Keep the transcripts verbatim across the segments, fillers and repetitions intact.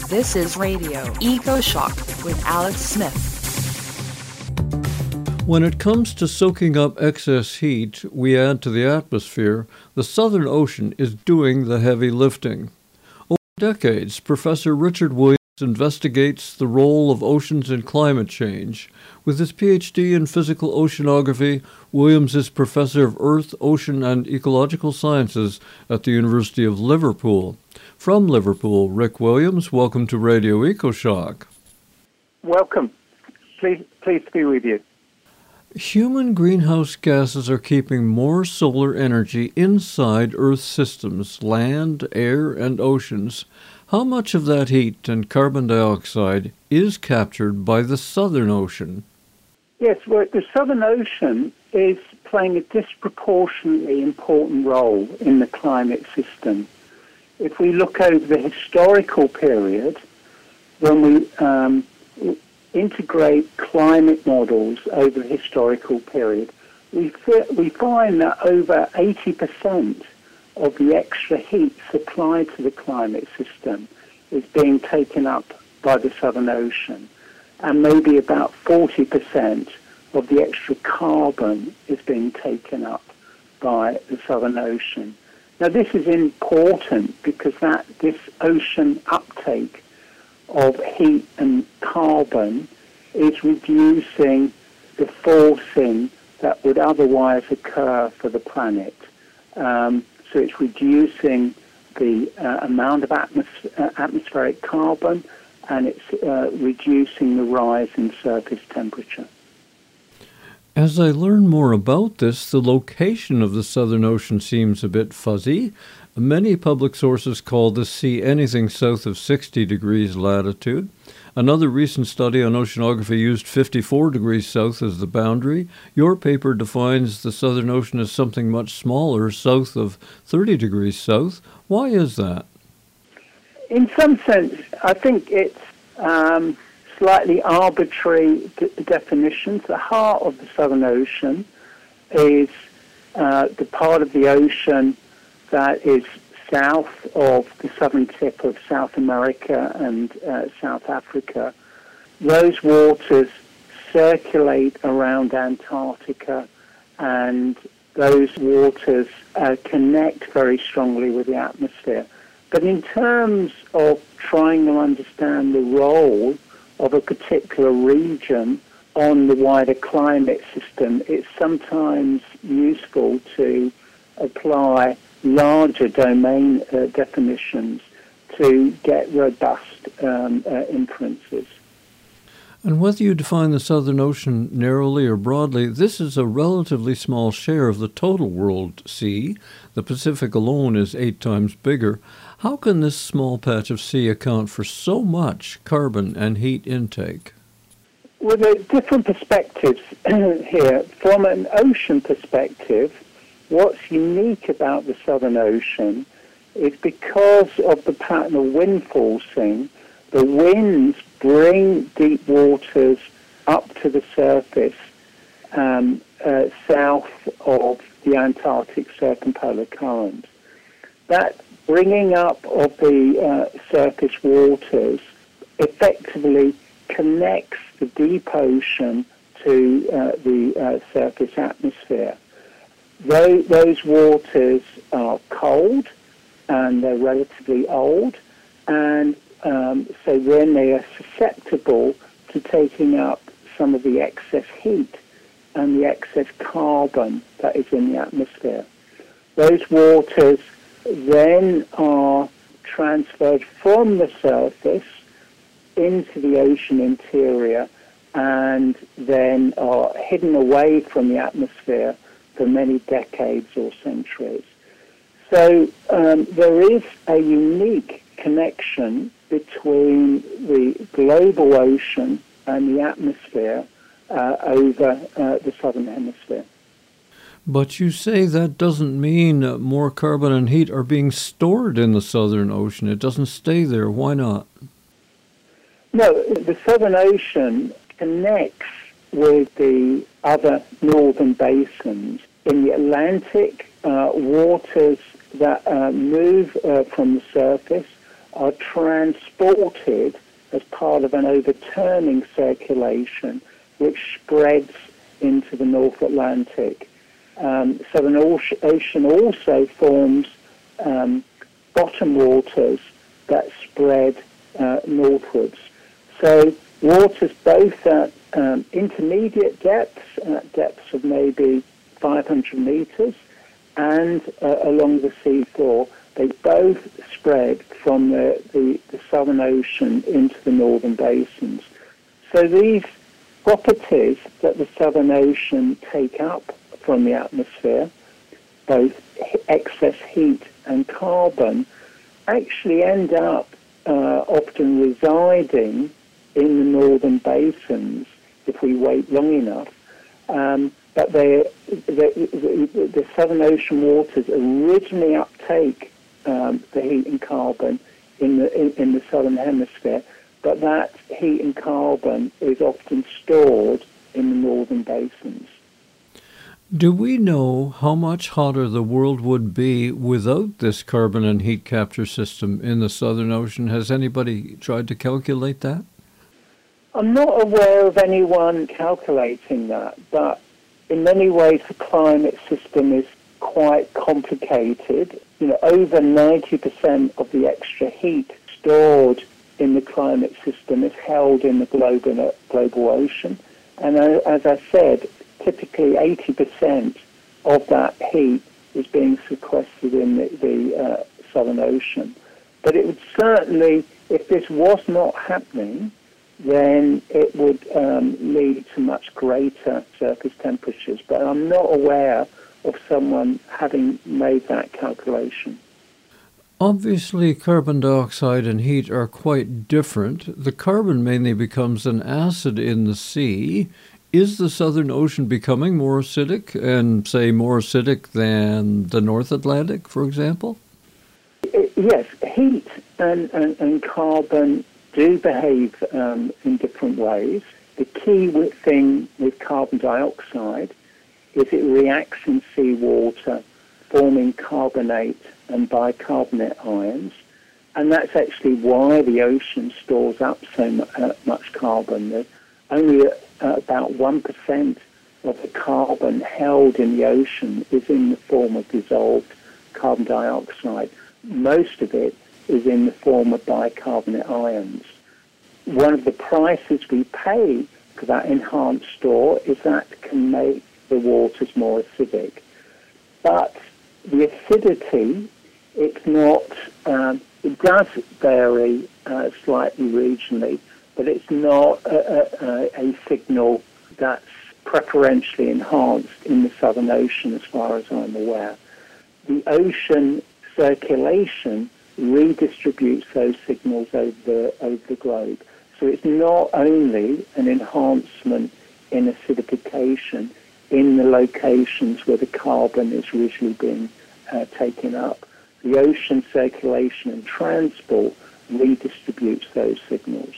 This is Radio Eco-Shock with Alex Smith. When it comes to soaking up excess heat we add to the atmosphere, the Southern Ocean is doing the heavy lifting. Over decades, Professor Richard Williams investigates the role of oceans in climate change. With his P H D in physical oceanography, Williams is professor of Earth, Ocean, and Ecological Sciences at the University of Liverpool. From Liverpool, Rick Williams, welcome to Radio Eco-Shock. Welcome. Please, pleased to be with you. Human greenhouse gases are keeping more solar energy inside Earth's systems, land, air, and oceans. How much of that heat and carbon dioxide is captured by the Southern Ocean? Yes, well, the Southern Ocean is playing a disproportionately important role in the climate system. If we look over the historical period, when we um, integrate climate models over the historical period, we, fi- we find that over eighty percent of the extra heat supplied to the climate system is being taken up by the Southern Ocean. And maybe about forty percent of the extra carbon is being taken up by the Southern Ocean. Now this is important because that this ocean uptake of heat and carbon is reducing the forcing that would otherwise occur for the planet. Um, so it's reducing the uh, amount of atmos- uh, atmospheric carbon, and it's uh, reducing the rise in surface temperature. As I learn more about this, the location of the Southern Ocean seems a bit fuzzy. Many public sources call the sea anything south of sixty degrees latitude. Another recent study on oceanography used fifty-four degrees south as the boundary. Your paper defines the Southern Ocean as something much smaller, south of thirty degrees south. Why is that? In some sense, I think it's um, slightly arbitrary d- definitions. The heart of the Southern Ocean is uh, the part of the ocean that is south of the southern tip of South America and uh, South Africa. Those waters circulate around Antarctica, and those waters uh, connect very strongly with the atmosphere. But in terms of trying to understand the role of a particular region on the wider climate system, it's sometimes useful to apply larger domain uh, definitions to get robust um, uh, inferences. And whether you define the Southern Ocean narrowly or broadly, this is a relatively small share of the total world sea. The Pacific alone is eight times bigger. How can this small patch of sea account for so much carbon and heat intake? Well, there are different perspectives here. From an ocean perspective, what's unique about the Southern Ocean is because of the pattern of wind forcing, the winds bring deep waters up to the surface um, uh, south of the Antarctic Circumpolar Current. That bringing up of the uh, surface waters effectively connects the deep ocean to uh, the uh, surface atmosphere. Those, those waters are cold and they're relatively old, and um, so then they are susceptible to taking up some of the excess heat and the excess carbon that is in the atmosphere. Those waters then are transferred from the surface into the ocean interior and then are hidden away from the atmosphere for many decades or centuries. So um, there is a unique connection between the global ocean and the atmosphere uh, over uh, the southern hemisphere. But you say that doesn't mean more carbon and heat are being stored in the Southern Ocean. It doesn't stay there. Why not? No, the Southern Ocean connects with the other northern basins. In the Atlantic, uh, waters that uh, move uh, from the surface are transported as part of an overturning circulation which spreads into the North Atlantic. Um, Southern Ocean also forms um, bottom waters that spread uh, northwards. So waters both at um, intermediate depths, at depths of maybe five hundred meters, and uh, along the seafloor, they both spread from the, the, the Southern Ocean into the northern basins. So these properties that the Southern Ocean take up from the atmosphere, both excess heat and carbon, actually end up uh, often residing in the northern basins if we wait long enough. Um, but they, the, the, the Southern Ocean waters originally uptake um, the heat and carbon in the in, in the southern hemisphere, but that heat and carbon is often stored in the northern basins. Do we know how much hotter the world would be without this carbon and heat capture system in the Southern Ocean? Has anybody tried to calculate that? I'm not aware of anyone calculating that, but in many ways the climate system is quite complicated. You know, over ninety percent of the extra heat stored in the climate system is held in the global, global ocean. And as I said, typically eighty percent of that heat is being sequestered in the, the uh, Southern Ocean. But it would certainly, if this was not happening, then it would um, lead to much greater surface temperatures. But I'm not aware of someone having made that calculation. Obviously, carbon dioxide and heat are quite different. The carbon mainly becomes an acid in the sea. Is the Southern Ocean becoming more acidic, and, say, more acidic than the North Atlantic, for example? Yes, heat and, and, and carbon do behave um, in different ways. The key thing with carbon dioxide is it reacts in seawater, forming carbonate and bicarbonate ions, and that's actually why the ocean stores up so mu- uh, much carbon. There's only uh, about one percent of the carbon held in the ocean is in the form of dissolved carbon dioxide. Most of it is in the form of bicarbonate ions. One of the prices we pay for that enhanced store is that can make the waters more acidic. But the acidity, it's not, um, it does vary uh, slightly regionally, but it's not a, a, a signal that's preferentially enhanced in the Southern Ocean as far as I'm aware. The ocean circulation redistributes those signals over the, over the globe. So it's not only an enhancement in acidification in the locations where the carbon is usually being uh, taken up. The ocean circulation and transport redistributes those signals.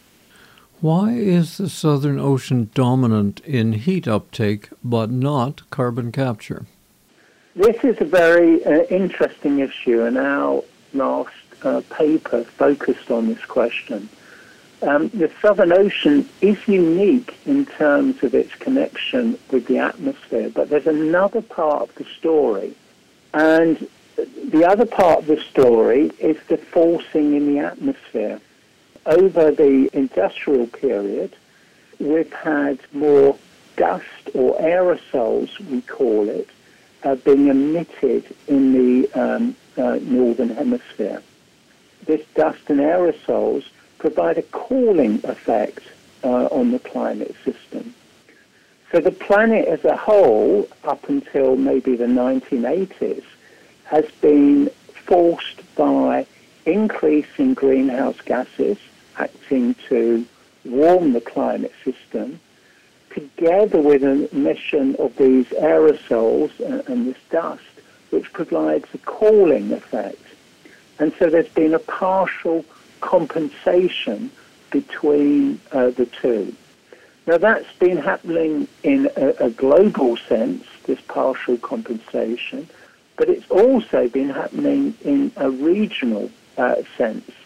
Why is the Southern Ocean dominant in heat uptake but not carbon capture? This is a very uh, interesting issue, and our last uh, paper focused on this question. Um, the Southern Ocean is unique in terms of its connection with the atmosphere, but there's another part of the story. And the other part of the story is the forcing in the atmosphere. Over the industrial period, we've had more dust or aerosols, we call it, uh, being emitted in the um, uh, northern hemisphere. This dust and aerosols provide a cooling effect uh, on the climate system. So the planet as a whole, up until maybe the nineteen eighties, has been forced by increasing greenhouse gases acting to warm the climate system, together with an emission of these aerosols and, and this dust, which provides a cooling effect. And so there's been a partial compensation between uh, the two. Now that's been happening in a, a global sense, this partial compensation, but it's also been happening in a regional uh, sense.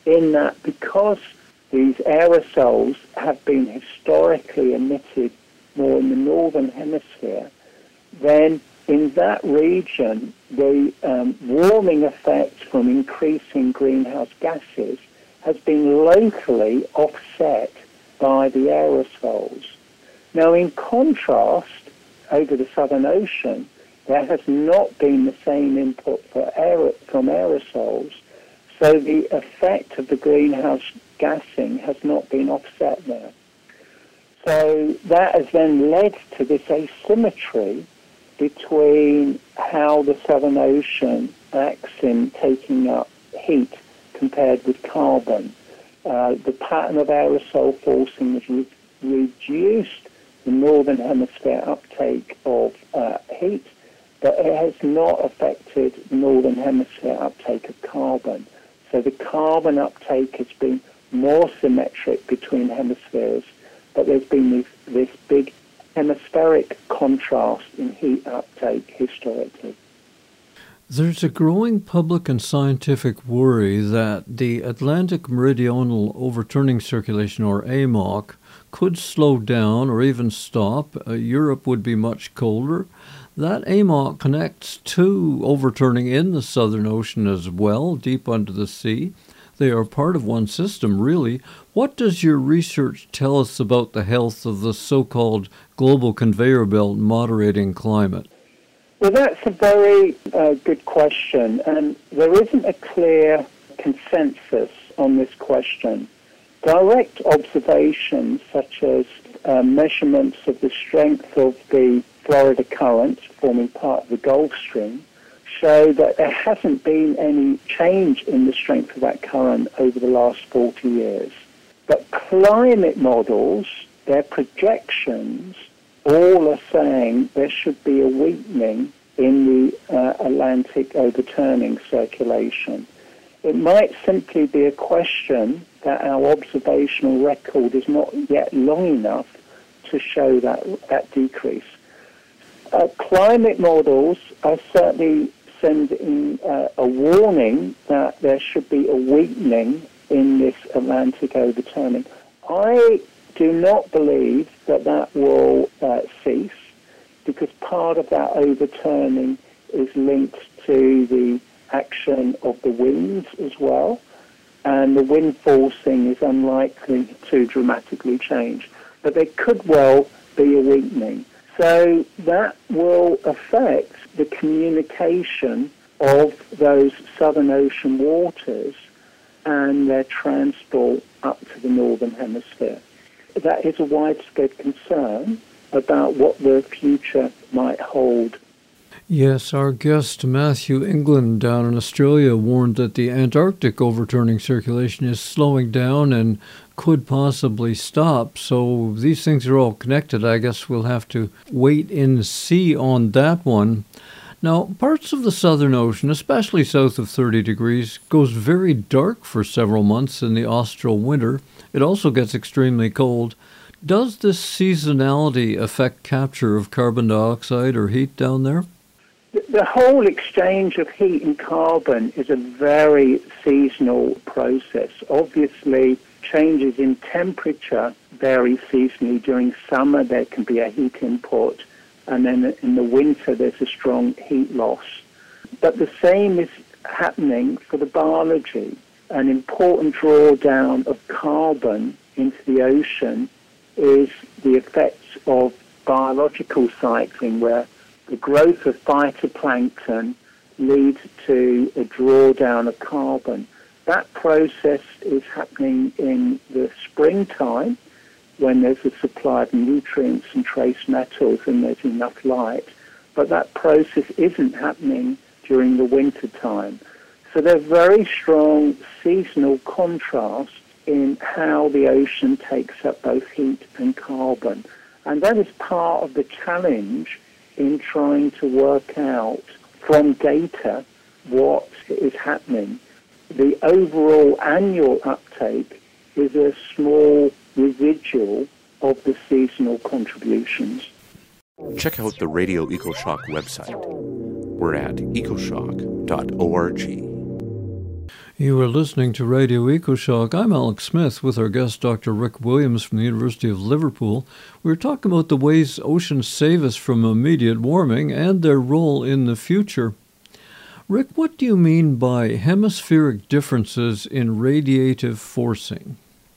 in that because these aerosols have been historically emitted more in the northern hemisphere, then in that region, the um, warming effect from increasing greenhouse gases has been locally offset by the aerosols. Now, in contrast, over the Southern Ocean, there has not been the same input for aer- from aerosols, so the effect of the greenhouse gassing has not been offset there. So that has then led to this asymmetry between how the Southern Ocean acts in taking up heat compared with carbon. Uh, the pattern of aerosol forcing has re- reduced the northern hemisphere uptake of uh, heat, but it has not affected the northern hemisphere uptake of carbon. So the carbon uptake has been more symmetric between hemispheres, but there's been this, this big hemispheric contrast in heat uptake historically. There's a growing public and scientific worry that the Atlantic Meridional Overturning Circulation, or A M O C, could slow down or even stop. Uh, Europe would be much colder. That A M O C connects to overturning in the Southern Ocean as well, deep under the sea. They are part of one system, really. What does your research tell us about the health of the so-called global conveyor belt moderating climate? Well, that's a very uh, good question, and there isn't a clear consensus on this question. Direct observations, such as uh, measurements of the strength of the Florida current forming part of the Gulf Stream, show that there hasn't been any change in the strength of that current over the last forty years. But climate models, their projections, all are saying there should be a weakening in the uh, Atlantic overturning circulation. It might simply be a question that our observational record is not yet long enough to show that, that decrease. Uh, climate models are certainly sending uh, a warning that there should be a weakening in this Atlantic overturning. I do not believe that that will uh, cease, because part of that overturning is linked to the action of the winds as well, and the wind forcing is unlikely to dramatically change. But there could well be a weakening. So that will affect the communication of those Southern Ocean waters and their transport up to the Northern Hemisphere. That is a widespread concern about what the future might hold. Yes, our guest Matthew England down in Australia warned that the Antarctic overturning circulation is slowing down and could possibly stop. So these things are all connected. I guess we'll have to wait and see on that one. Now, parts of the Southern Ocean, especially south of thirty degrees, goes very dark for several months in the austral winter. It also gets extremely cold. Does this seasonality affect capture of carbon dioxide or heat down there? The whole exchange of heat and carbon is a very seasonal process. Obviously, changes in temperature vary seasonally. During summer, there can be a heat import, and then in the winter, there's a strong heat loss. But the same is happening for the biology. An important drawdown of carbon into the ocean is the effects of biological cycling, where the growth of phytoplankton leads to a drawdown of carbon. That process is happening in the springtime, when there's a supply of nutrients and trace metals and there's enough light. But that process isn't happening during the winter time. So there's very strong seasonal contrast in how the ocean takes up both heat and carbon. And that is part of the challenge in trying to work out from data what is happening. The overall annual uptake is a small residual of the seasonal contributions. Check out the Radio EcoShock website. We're at ecoshock dot org. You are listening to Radio EcoShock. I'm Alex Smith with our guest, Doctor Rick Williams from the University of Liverpool. We're talking about the ways oceans save us from immediate warming and their role in the future. Rick, what do you mean by hemispheric differences in radiative forcing?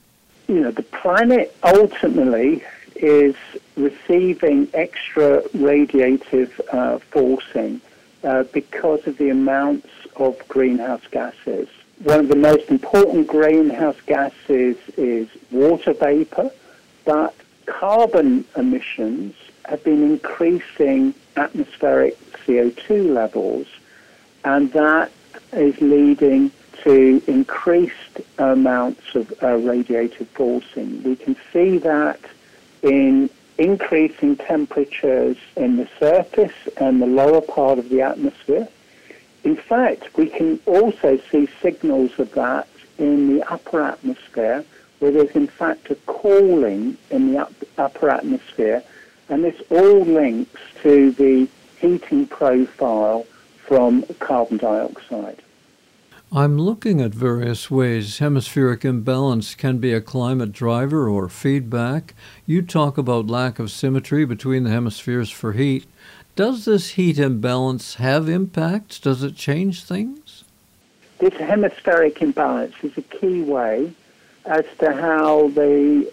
You know, the planet ultimately is receiving extra radiative uh, forcing uh, because of the amounts of greenhouse gases. One of the most important greenhouse gases is water vapor, but carbon emissions have been increasing atmospheric C O two levels, and that is leading to increased amounts of uh, radiative forcing. We can see that in increasing temperatures in the surface and the lower part of the atmosphere. In fact, we can also see signals of that in the upper atmosphere, where there's in fact a cooling in the up, upper atmosphere, and this all links to the heating profile from carbon dioxide. I'm looking at various ways hemispheric imbalance can be a climate driver or feedback. You talk about lack of symmetry between the hemispheres for heat. Does this heat imbalance have impacts? Does it change things? This hemispheric imbalance is a key way as to how the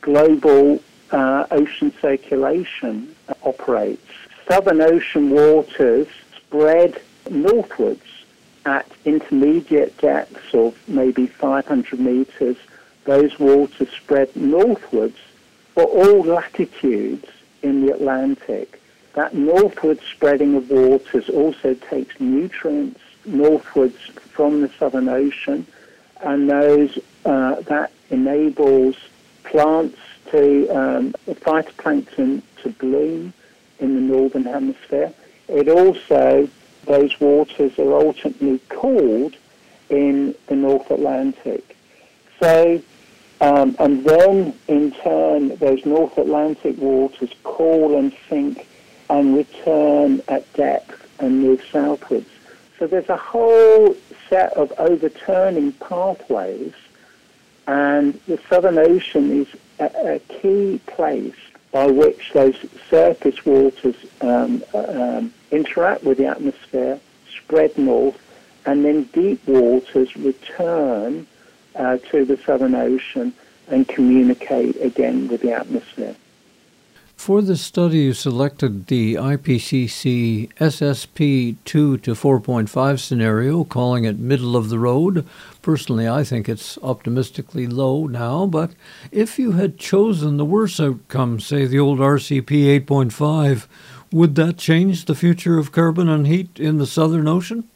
global uh, ocean circulation operates. Southern ocean waters spread northwards at intermediate depths of maybe five hundred meters. Those waters spread northwards for all latitudes in the Atlantic. That northward spreading of waters also takes nutrients northwards from the Southern Ocean, and those uh, that enables plants to, um, phytoplankton to bloom in the Northern Hemisphere. It also, those waters are ultimately cooled in the North Atlantic. So, um, and then in turn, those North Atlantic waters cool and sink and return at depth and move southwards. So there's a whole set of overturning pathways, and the Southern Ocean is a, a key place by which those surface waters um, um, interact with the atmosphere, spread north, and then deep waters return uh, to the Southern Ocean and communicate again with the atmosphere. For this study, you selected the I P C C S S P two to four point five scenario, calling it middle of the road. Personally, I think it's optimistically low now, but if you had chosen the worst outcome, say the old R C P eight point five, would that change the future of carbon and heat in the Southern Ocean?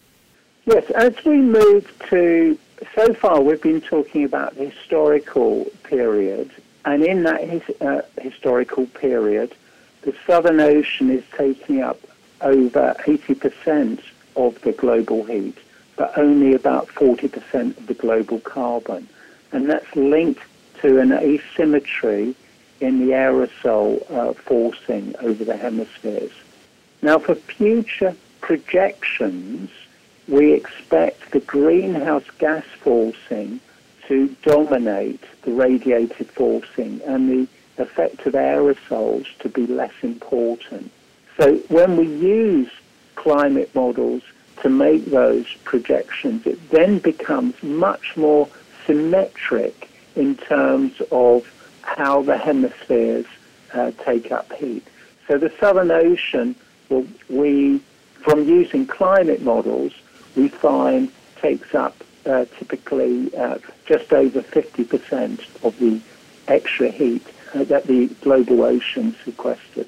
Yes, as we move to, so far we've been talking about the historical period, and in that his, uh, historical period, the Southern Ocean is taking up over eighty percent of the global heat, but only about forty percent of the global carbon. And that's linked to an asymmetry in the aerosol uh, forcing over the hemispheres. Now, for future projections, we expect the greenhouse gas forcing to dominate the radiated forcing and the effect of aerosols to be less important. So when we use climate models to make those projections, it then becomes much more symmetric in terms of how the hemispheres uh, take up heat. So the Southern Ocean, well, we, from using climate models, we find takes up uh, typically uh, just over fifty percent of the extra heat uh, that the global ocean sequesters.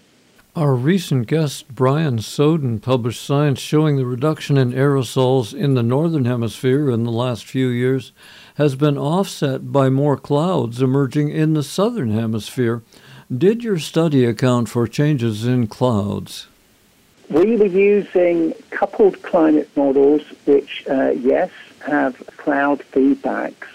Our recent guest, Brian Soden, published science showing the reduction in aerosols in the Northern Hemisphere in the last few years has been offset by more clouds emerging in the Southern Hemisphere. Did your study account for changes in clouds? We were using coupled climate models, which, uh, yes, have cloud feedbacks.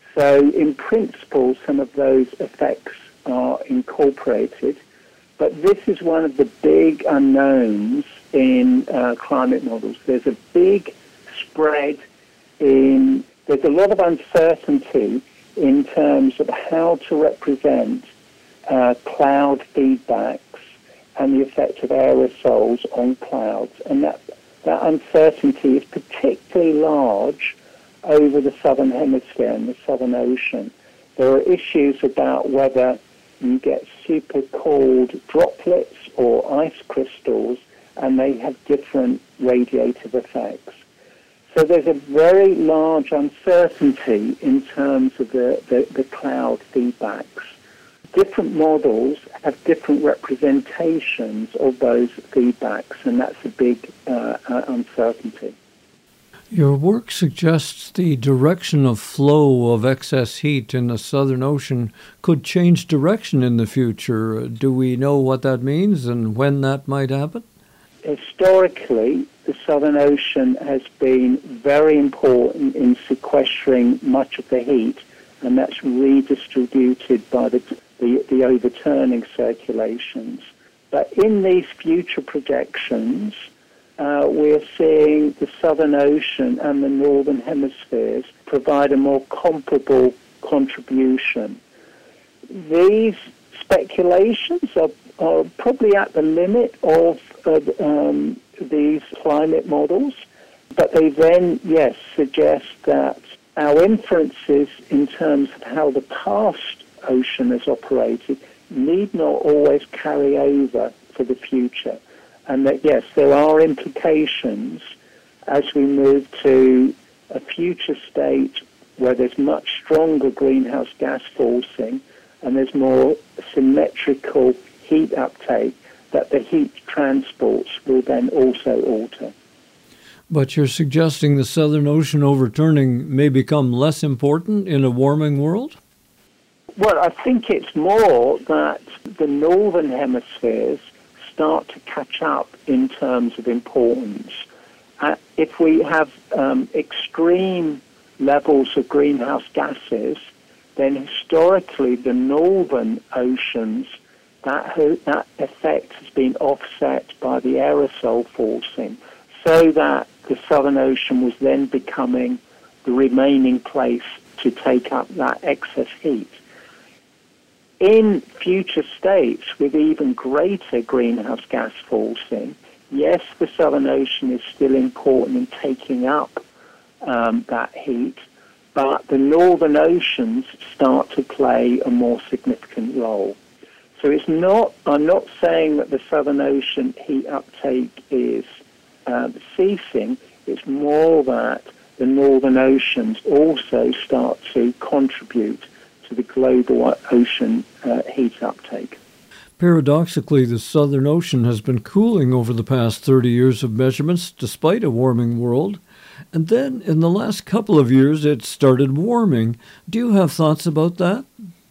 So in principle, some of those effects are incorporated. But this is one of the big unknowns in uh, climate models. There's a big spread in, there's a lot of uncertainty in terms of how to represent uh, cloud feedbacks and the effect of aerosols on clouds. And that, that uncertainty is particularly large over the southern hemisphere and the Southern Ocean. There are issues about whether you get super cold droplets or ice crystals, and they have different radiative effects. So there's a very large uncertainty in terms of the, the, the cloud feedbacks. Different models have different representations of those feedbacks, and that's a big uh, uh, uncertainty. Your work suggests the direction of flow of excess heat in the Southern Ocean could change direction in the future. Do we know what that means and when that might happen? Historically, the Southern Ocean has been very important in sequestering much of the heat, and that's redistributed by the, the, the overturning circulations. But in these future projections, uh, we're seeing the Southern Ocean and the Northern Hemispheres provide a more comparable contribution. These speculations are, are probably at the limit of uh, um, these climate models, but they then, yes, suggest that our inferences in terms of how the past ocean has operated need not always carry over for the future. And that, yes, there are implications as we move to a future state where there's much stronger greenhouse gas forcing and there's more symmetrical heat uptake, that the heat transports will then also alter. But you're suggesting the Southern Ocean overturning may become less important in a warming world? Well, I think it's more that the northern hemispheres start to catch up in terms of importance. Uh, if we have um, extreme levels of greenhouse gases, then historically the northern oceans, that, ho- that effect has been offset by the aerosol forcing, so that the Southern Ocean was then becoming the remaining place to take up that excess heat. In future states with even greater greenhouse gas forcing, yes, the Southern Ocean is still important in taking up um, that heat, but the northern oceans start to play a more significant role. So it's not, I'm not saying that the Southern Ocean heat uptake is uh, ceasing, it's more that the northern oceans also start to contribute to the global ocean uh, heat uptake. Paradoxically, the Southern Ocean has been cooling over the past thirty years of measurements despite a warming world. And then in the last couple of years, it started warming. Do you have thoughts about that?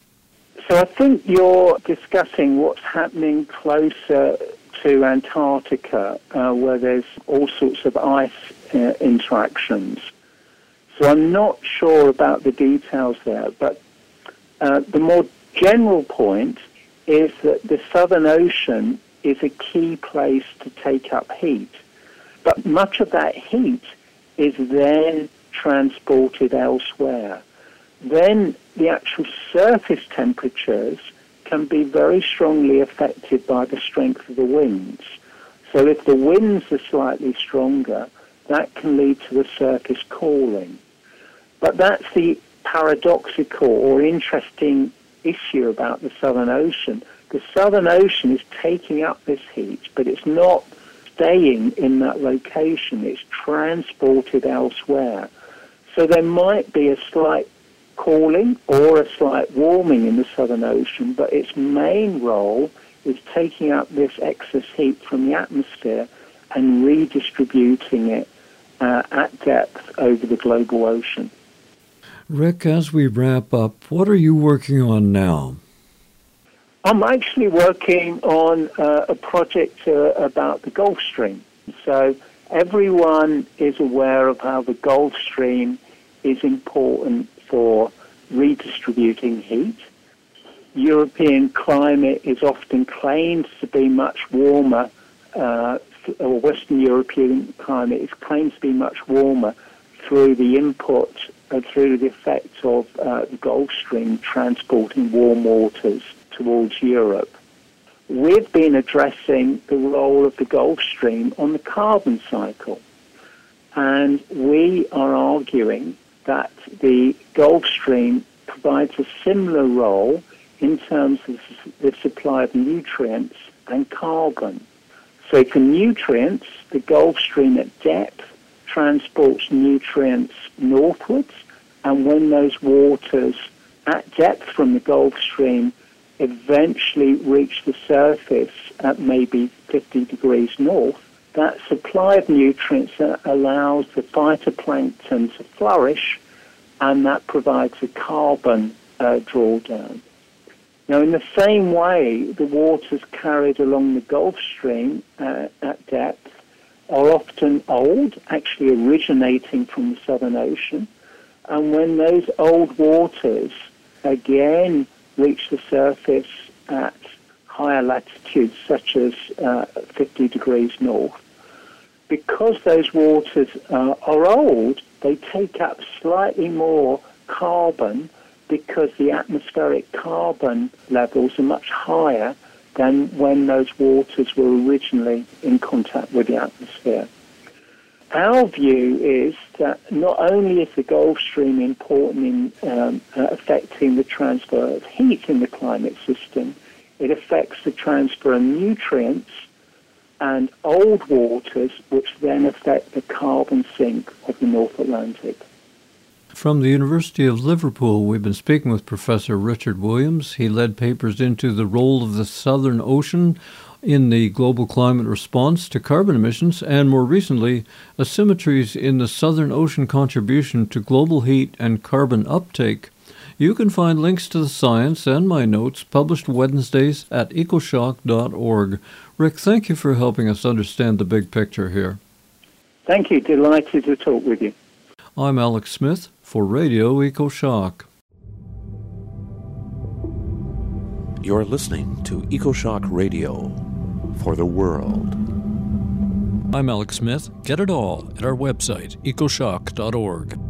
So I think you're discussing what's happening closer to Antarctica, uh, where there's all sorts of ice uh, interactions. So I'm not sure about the details there, but uh, the more general point is that the Southern Ocean is a key place to take up heat. But much of that heat is then transported elsewhere. Then the actual surface temperatures can be very strongly affected by the strength of the winds. So if the winds are slightly stronger, that can lead to the surface cooling. But that's the paradoxical or interesting issue about the Southern Ocean. The Southern Ocean is taking up this heat, but it's not staying in that location. It's transported elsewhere. So there might be a slight cooling or a slight warming in the Southern Ocean, but its main role is taking up this excess heat from the atmosphere and redistributing it uh, at depth over the global ocean. Rick, as we wrap up, what are you working on now? I'm actually working on uh, a project uh, about the Gulf Stream. So everyone is aware of how the Gulf Stream is important for redistributing heat. European climate is often claimed to be much warmer, uh, or Western European climate is claimed to be much warmer through the input, uh, through the effect of uh, the Gulf Stream transporting warm waters towards Europe. We've been addressing the role of the Gulf Stream on the carbon cycle. And we are arguing that the Gulf Stream provides a similar role in terms of the supply of nutrients and carbon. So for nutrients, the Gulf Stream at depth transports nutrients northwards, and when those waters at depth from the Gulf Stream eventually reach the surface at maybe fifty degrees north, that supply of nutrients allows the phytoplankton to flourish, and that provides a carbon uh, drawdown. Now, in the same way, the waters carried along the Gulf Stream uh, at depth are often old, actually originating from the Southern Ocean, and when those old waters again reach the surface at higher latitudes, such as uh, fifty degrees north, because those waters uh, are old, they take up slightly more carbon because the atmospheric carbon levels are much higher than when those waters were originally in contact with the atmosphere. Our view is that not only is the Gulf Stream important in um, uh, affecting the transfer of heat in the climate system, it affects the transfer of nutrients and old waters, which then affect the carbon sink of the North Atlantic. From the University of Liverpool, we've been speaking with Professor Richard Williams. He led papers into the role of the Southern Ocean in the global climate response to carbon emissions, and more recently, asymmetries in the Southern Ocean contribution to global heat and carbon uptake. You can find links to the science and my notes published Wednesdays at ecoshock dot org. Rick, thank you for helping us understand the big picture here. Thank you. Delighted to talk with you. I'm Alex Smith for Radio EcoShock. You're listening to EcoShock Radio for the world. I'm Alex Smith. Get it all at our website, ecoshock dot org.